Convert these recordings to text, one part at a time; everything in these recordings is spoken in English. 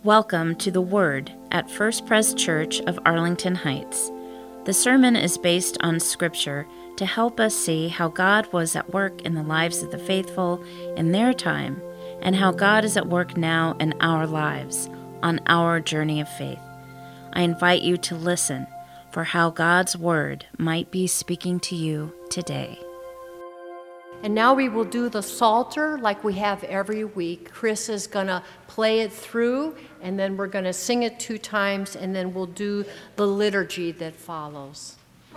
Welcome to The Word at First Pres Church of Arlington Heights. The sermon is based on Scripture to help us see how God was at work in the lives of the faithful in their time, and how God is at work now in our lives on our journey of faith. I invite you to listen for how God's Word might be speaking to you today. And now we will do the Psalter like we have every week. Chris is going to play it through, and then we're going to sing it 2 times, and then we'll do the liturgy that follows.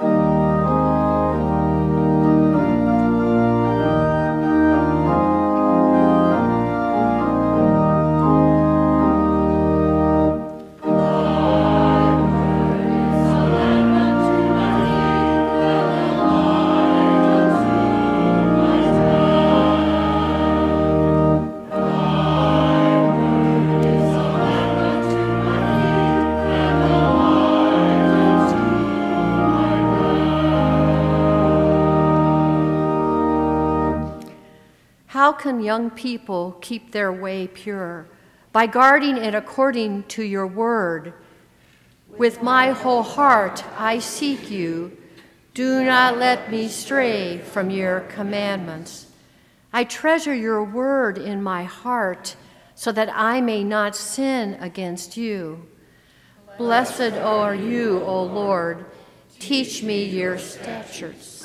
How can young people keep their way pure? By guarding it according to your word. With my whole heart I seek you. Do not let me stray from your commandments. I treasure your word in my heart so that I may not sin against you. Blessed are you, O Lord. Teach me your statutes.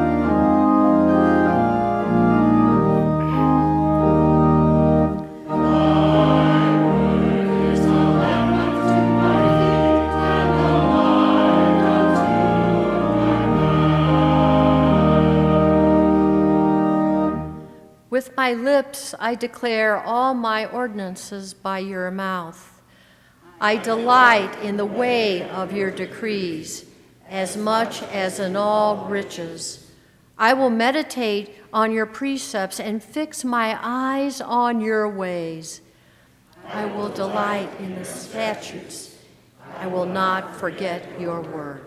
With my lips I declare all my ordinances by your mouth. I delight in the way of your decrees as much as in all riches. I will meditate on your precepts and fix my eyes on your ways. I will delight in the statutes. I will not forget your word.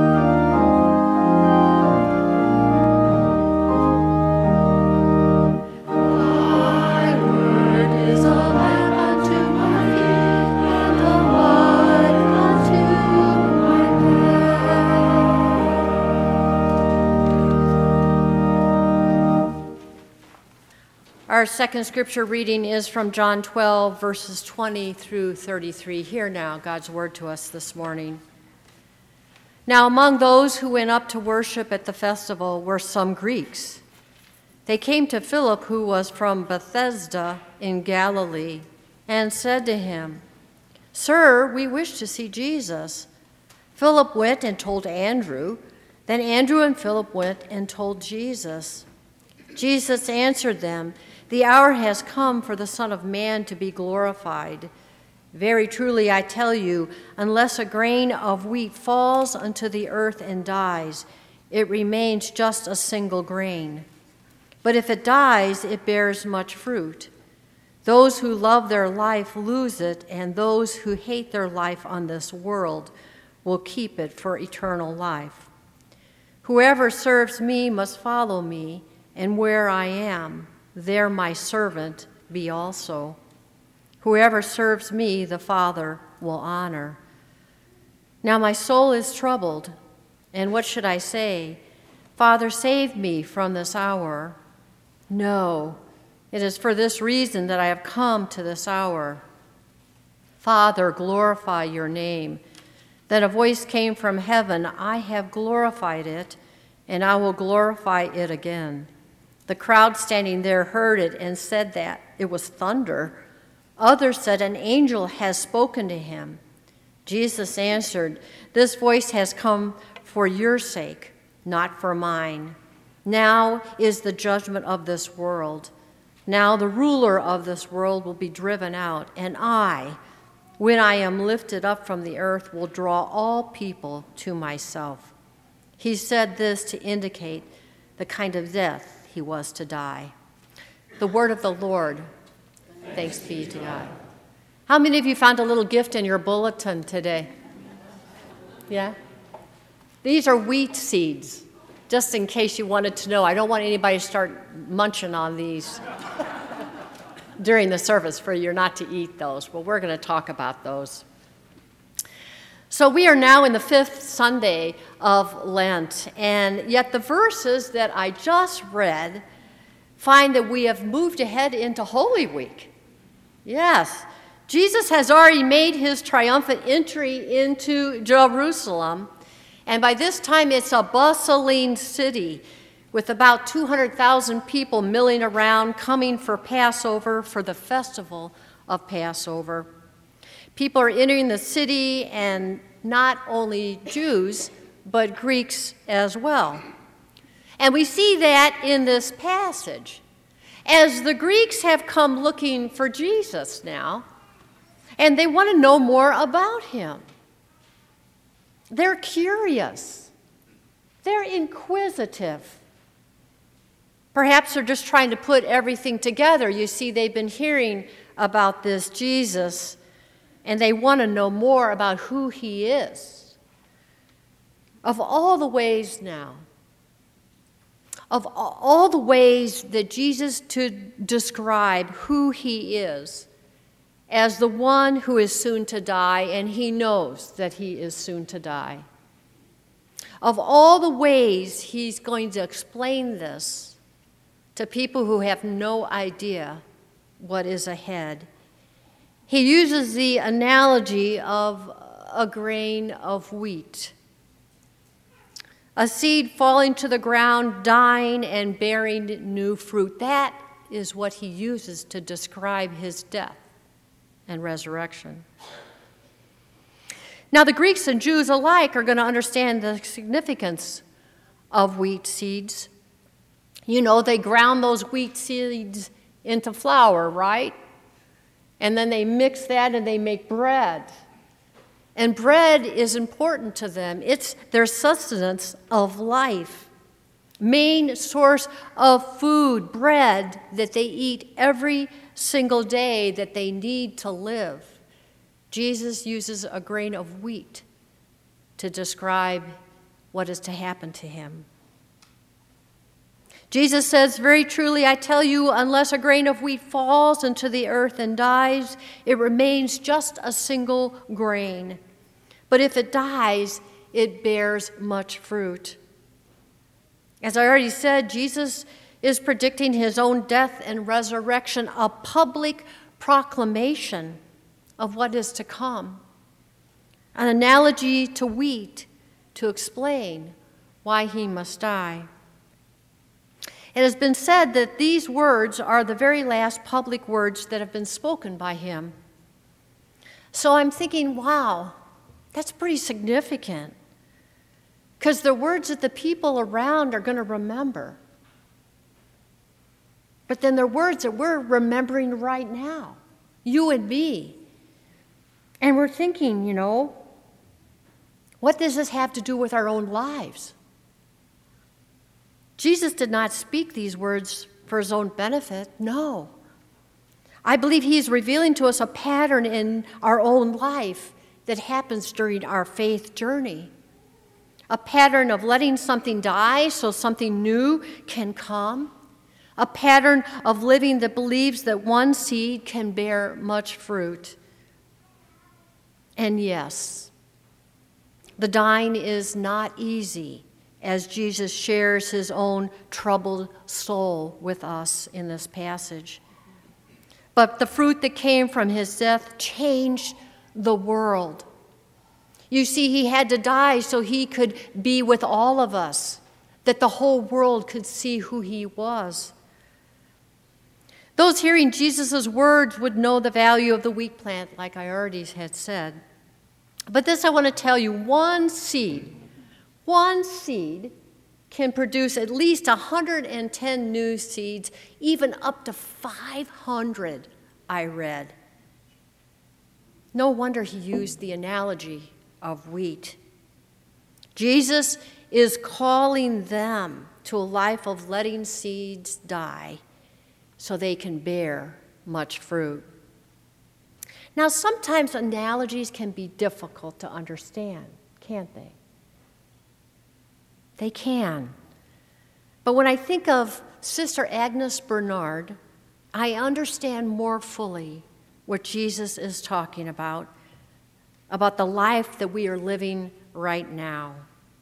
Our second scripture reading is from John 12, verses 20 through 33. Hear now God's word to us this morning. Now among those who went up to worship at the festival were some Greeks. They came to Philip, who was from Bethsaida in Galilee, and said to him, "Sir, we wish to see Jesus." Philip went and told Andrew. Then Andrew and Philip went and told Jesus. Jesus answered them, "The hour has come for the Son of Man to be glorified. Very truly I tell you, unless a grain of wheat falls unto the earth and dies, it remains just a single grain. But if it dies, it bears much fruit. Those who love their life lose it, and those who hate their life on this world will keep it for eternal life. Whoever serves me must follow me, and where I am, there my servant be also. Whoever serves me, the Father will honor. Now my soul is troubled, and what should I say? Father, save me from this hour. No, it is for this reason that I have come to this hour. Father, glorify your name." Then a voice came from heaven, "I have glorified it, and I will glorify it again." The crowd standing there heard it and said that it was thunder. Others said, "An angel has spoken to him." Jesus answered, "This voice has come for your sake, not for mine. Now is the judgment of this world. Now the ruler of this world will be driven out, and I, when I am lifted up from the earth, will draw all people to myself." He said this to indicate the kind of death he was to die. The word of the Lord. Thanks be to God. How many of you found a little gift in your bulletin today? Yeah? These are wheat seeds, just in case you wanted to know. I don't want anybody to start munching on these. during the service for you not to eat those, but we're going to talk about those. So we are now in the 5th Sunday of Lent, and yet the verses that I just read find that we have moved ahead into Holy Week. Yes, Jesus has already made his triumphant entry into Jerusalem, and by this time it's a bustling city with about 200,000 people milling around, coming for Passover, for the festival of Passover. People are entering the city, and not only Jews, but Greeks as well. And we see that in this passage, as the Greeks have come looking for Jesus now, and they want to know more about him. They're curious. They're inquisitive. Perhaps they're just trying to put everything together. You see, they've been hearing about this Jesus, and they want to know more about who he is. Of all the ways now, of all the ways that Jesus to describe who he is as the one who is soon to die, and he knows that he is soon to die. Of all the ways he's going to explain this to people who have no idea what is ahead, he uses the analogy of a grain of wheat. A seed falling to the ground, dying and bearing new fruit. That is what he uses to describe his death and resurrection. Now, the Greeks and Jews alike are going to understand the significance of wheat seeds. You know, they ground those wheat seeds into flour, right? And then they mix that and they make bread. And bread is important to them. It's their sustenance of life. Main source of food, bread that they eat every single day that they need to live. Jesus uses a grain of wheat to describe what is to happen to him. Jesus says, "Very truly, I tell you, unless a grain of wheat falls into the earth and dies, it remains just a single grain. But if it dies, it bears much fruit." As I already said, Jesus is predicting his own death and resurrection, a public proclamation of what is to come. An analogy to wheat to explain why he must die. It has been said that these words are the very last public words that have been spoken by him. So I'm thinking, wow, that's pretty significant, because the words that the people around are going to remember. But then they're words that we're remembering right now, you and me. And we're thinking, you know, what does this have to do with our own lives? Jesus did not speak these words for his own benefit, no. I believe he's revealing to us a pattern in our own life that happens during our faith journey. A pattern of letting something die so something new can come. A pattern of living that believes that one seed can bear much fruit. And yes, the dying is not easy, as Jesus shares his own troubled soul with us in this passage. But the fruit that came from his death changed the world. You see, he had to die so he could be with all of us, that the whole world could see who he was. Those hearing Jesus' words would know the value of the wheat plant, like I already had said. But this I want to tell you, one seed can produce at least 110 new seeds, even up to 500, I read. No wonder he used the analogy of wheat. Jesus is calling them to a life of letting seeds die so they can bear much fruit. Now, sometimes analogies can be difficult to understand, can't they? They can. But when I think of Sister Agnes Bernard, I understand more fully what Jesus is talking about the life that we are living right now.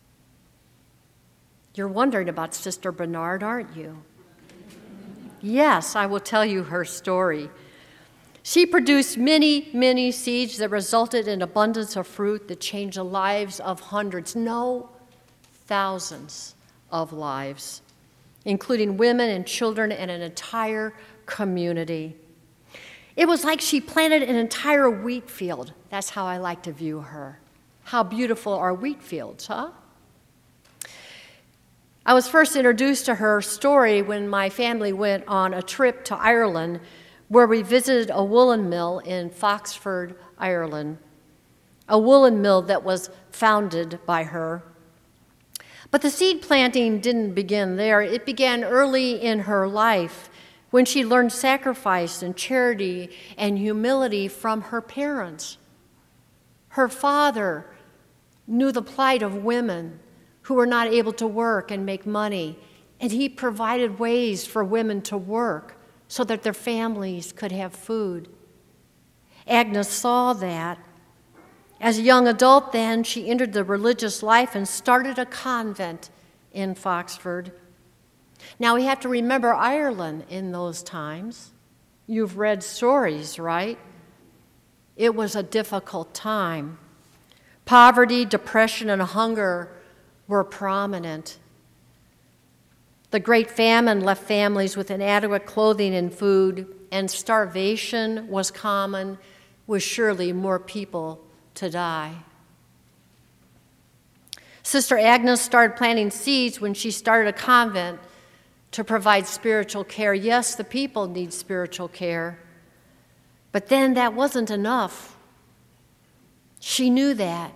You're wondering about Sister Bernard, aren't you? Yes, I will tell you her story. She produced many, many seeds that resulted in abundance of fruit that changed the lives of hundreds, no, thousands of lives, including women and children and an entire community. It was like she planted an entire wheat field. That's how I like to view her. How beautiful are wheat fields, huh? I was first introduced to her story when my family went on a trip to Ireland, where we visited a woolen mill in Foxford, Ireland, a woolen mill that was founded by her. But the seed planting didn't begin there. It began early in her life when she learned sacrifice and charity and humility from her parents. Her father knew the plight of women who were not able to work and make money, and he provided ways for women to work so that their families could have food. Agnes saw that. As a young adult then, she entered the religious life and started a convent in Foxford. Now we have to remember Ireland in those times. You've read stories, right? It was a difficult time. Poverty, depression, and hunger were prominent. The Great Famine left families with inadequate clothing and food, and starvation was common, with surely more people to die. Sister Agnes started planting seeds when she started a convent to provide spiritual care. Yes, the people need spiritual care, but then that wasn't enough. She knew that.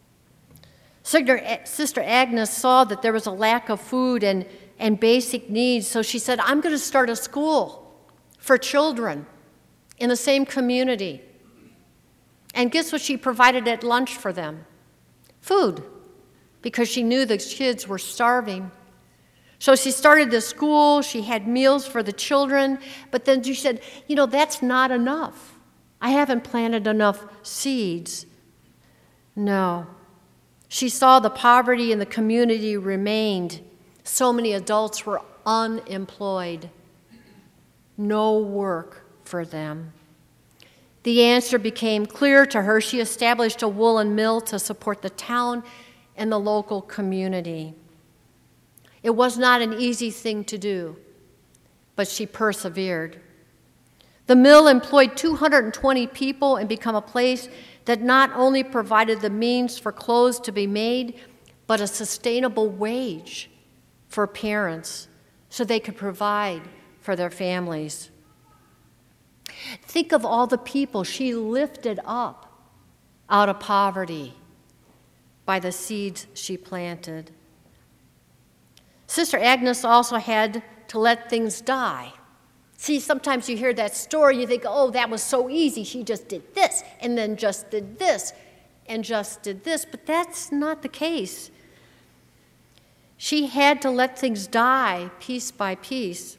Sister Agnes saw that there was a lack of food and basic needs, so she said, I'm going to start a school for children in the same community. And guess what she provided at lunch for them? Food, because she knew the kids were starving. So she started the school, she had meals for the children, but then she said, that's not enough. I haven't planted enough seeds. No. She saw the poverty in the community remained. So many adults were unemployed. No work for them. The answer became clear to her. She established a woolen mill to support the town and the local community. It was not an easy thing to do, but she persevered. The mill employed 220 people and became a place that not only provided the means for clothes to be made, but a sustainable wage for parents so they could provide for their families. Think of all the people she lifted up out of poverty by the seeds she planted. Sister Agnes also had to let things die. See, sometimes you hear that story, you think, oh, that was so easy. She just did this, and then just did this, and just did this. But that's not the case. She had to let things die piece by piece.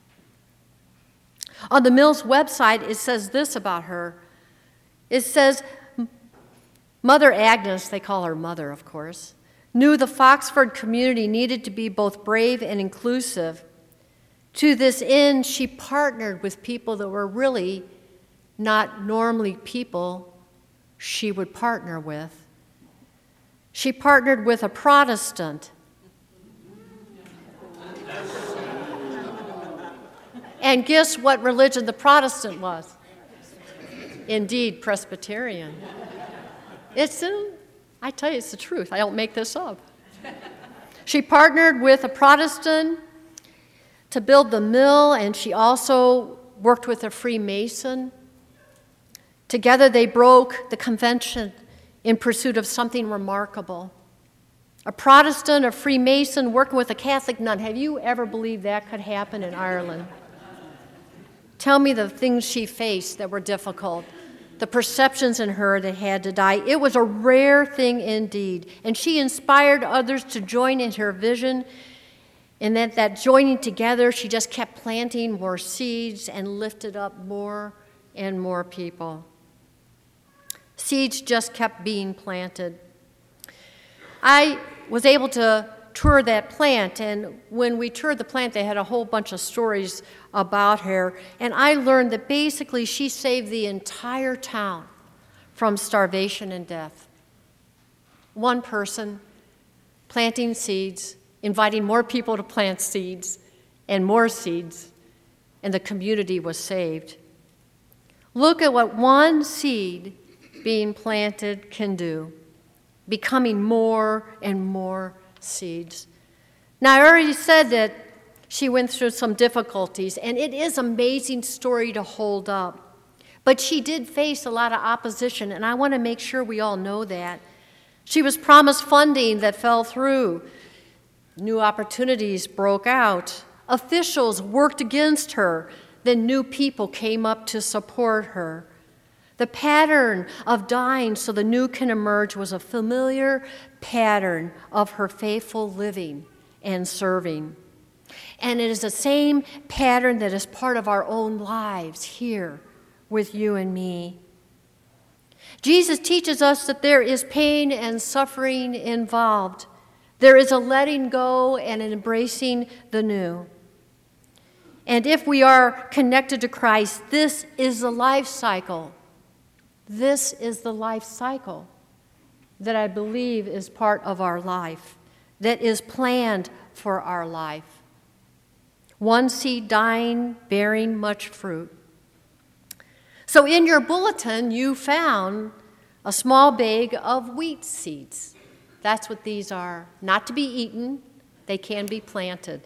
On the mill's website, it says this about her. It says, Mother Agnes, they call her Mother, of course, knew the Foxford community needed to be both brave and inclusive. To this end, she partnered with people that were really not normally people she would partner with. She partnered with a Protestant. And guess what religion the Protestant was? Indeed, Presbyterian. I tell you, it's the truth. I don't make this up. She partnered with a Protestant to build the mill, and she also worked with a Freemason. Together they broke the convention in pursuit of something remarkable. A Protestant, a Freemason working with a Catholic nun. Have you ever believed that could happen in Ireland? Tell me the things she faced that were difficult, the perceptions in her that had to die. It was a rare thing indeed, and she inspired others to join in her vision. And that joining together, she just kept planting more seeds and lifted up more and more people. Seeds just kept being planted. I was able to tour that plant, and when we toured the plant, they had a whole bunch of stories about her, and I learned that basically she saved the entire town from starvation and death. One person planting seeds, inviting more people to plant seeds, and more seeds, and the community was saved. Look at what one seed being planted can do, becoming more and more seeds. Now, I already said that she went through some difficulties, and it is an amazing story to hold up. But she did face a lot of opposition, and I want to make sure we all know that. She was promised funding that fell through. New opportunities broke out. Officials worked against her. Then new people came up to support her. The pattern of dying so the new can emerge was a familiar pattern of her faithful living and serving. And it is the same pattern that is part of our own lives here with you and me. Jesus teaches us that there is pain and suffering involved. There is a letting go and an embracing the new. And if we are connected to Christ, this is the life cycle. This is the life cycle that I believe is part of our life, that is planned for our life. One seed dying, bearing much fruit. So in your bulletin, you found a small bag of wheat seeds. That's what these are. Not to be eaten, they can be planted.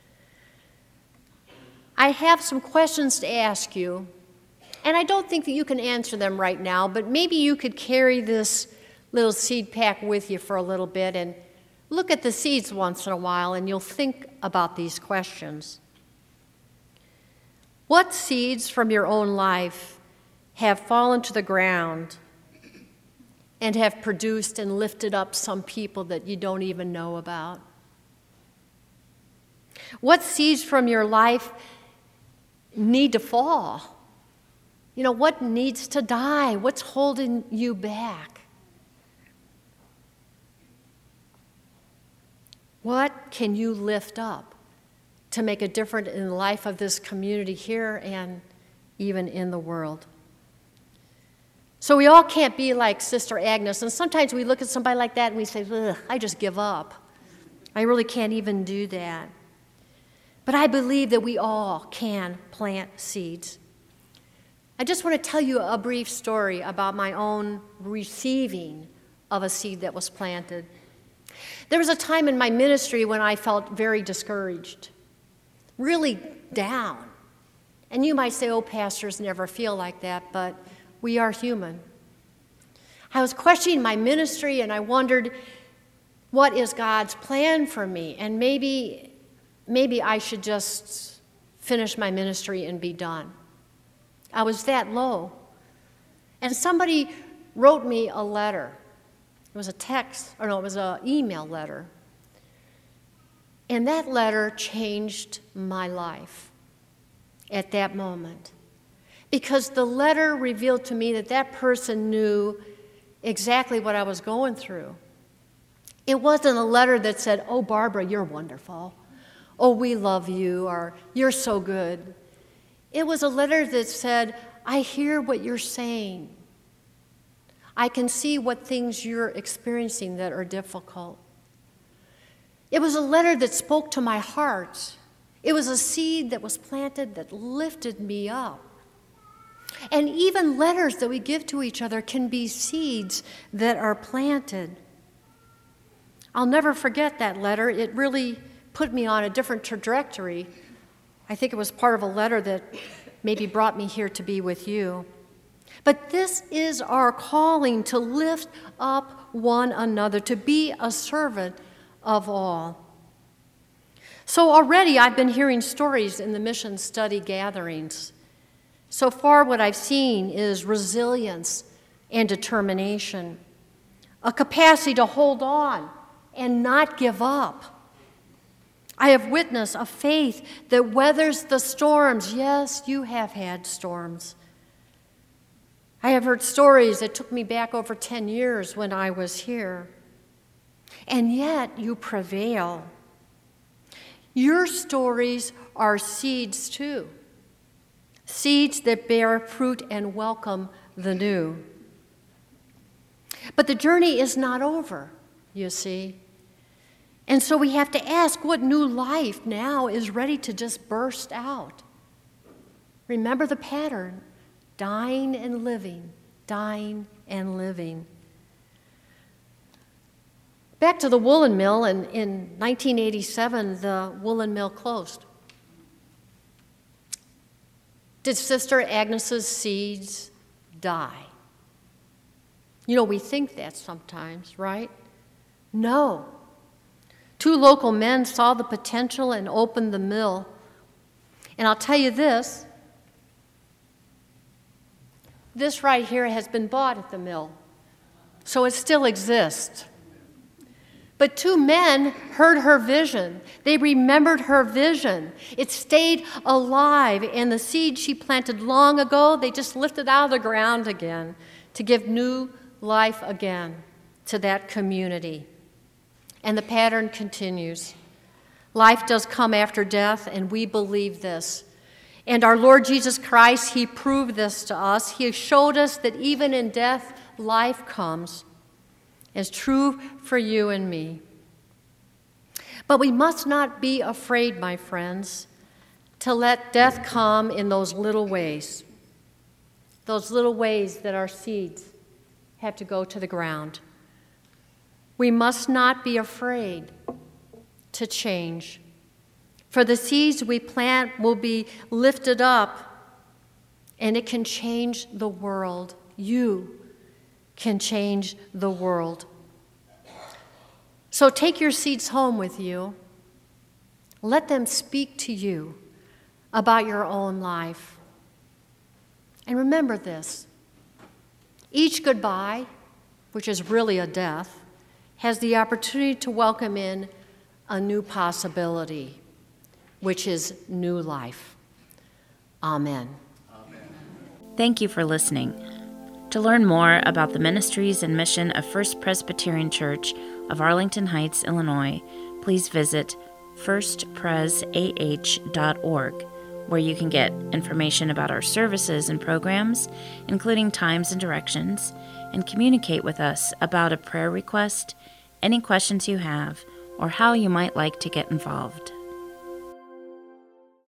I have some questions to ask you, and I don't think that you can answer them right now, but maybe you could carry this little seed pack with you for a little bit and look at the seeds once in a while, and you'll think about these questions. What seeds from your own life have fallen to the ground and have produced and lifted up some people that you don't even know about? What seeds from your life need to fall? You know, what needs to die? What's holding you back? What can you lift up to make a difference in the life of this community here and even in the world? So we all can't be like Sister Agnes, and sometimes we look at somebody like that and we say, ugh, I just give up. I really can't even do that. But I believe that we all can plant seeds. I just want to tell you a brief story about my own receiving of a seed that was planted. There was a time in my ministry when I felt very discouraged, really down. And you might say, oh, pastors never feel like that, but we are human. I was questioning my ministry, and I wondered, what is God's plan for me? And maybe I should just finish my ministry and be done. I was that low. And somebody wrote me a letter. It was a text, or no, it was an email letter. And that letter changed my life at that moment. Because the letter revealed to me that that person knew exactly what I was going through. It wasn't a letter that said, oh, Barbara, you're wonderful. Oh, we love you, or you're so good. It was a letter that said, I hear what you're saying. I can see what things you're experiencing that are difficult. It was a letter that spoke to my heart. It was a seed that was planted that lifted me up. And even letters that we give to each other can be seeds that are planted. I'll never forget that letter. It really put me on a different trajectory. I think it was part of a letter that maybe brought me here to be with you. But this is our calling, to lift up one another, to be a servant of all. So already I've been hearing stories in the mission study gatherings. So far, what I've seen is resilience and determination, a capacity to hold on and not give up. I have witnessed a faith that weathers the storms. Yes, you have had storms. I have heard stories that took me back over 10 years when I was here. And yet you prevail. Your stories are seeds too. Seeds that bear fruit and welcome the new. But the journey is not over, you see. And so we have to ask what new life now is ready to just burst out. Remember the pattern, dying and living, dying and living. Back to the woolen mill, in 1987, the woolen mill closed. Did Sister Agnes's seeds die? You know, we think that sometimes, right? No. 2 local men saw the potential and opened the mill. And I'll tell you this right here has been bought at the mill, so it still exists. But 2 men heard her vision. They remembered her vision. It stayed alive, and the seed she planted long ago, they just lifted out of the ground again to give new life again to that community. And the pattern continues. Life does come after death, and we believe this. And our Lord Jesus Christ, he proved this to us. He showed us that even in death, life comes. It's true for you and me. But we must not be afraid, my friends, to let death come in those little ways that our seeds have to go to the ground. We must not be afraid to change, for the seeds we plant will be lifted up, and it can change the world. You can change the world. So take your seeds home with you. Let them speak to you about your own life. And remember this: each goodbye, which is really a death, has the opportunity to welcome in a new possibility, which is new life. Amen. Thank you for listening. To learn more about the ministries and mission of First Presbyterian Church of Arlington Heights, Illinois, please visit firstpresah.org, where you can get information about our services and programs, including times and directions, and communicate with us about a prayer request, any questions you have, or how you might like to get involved.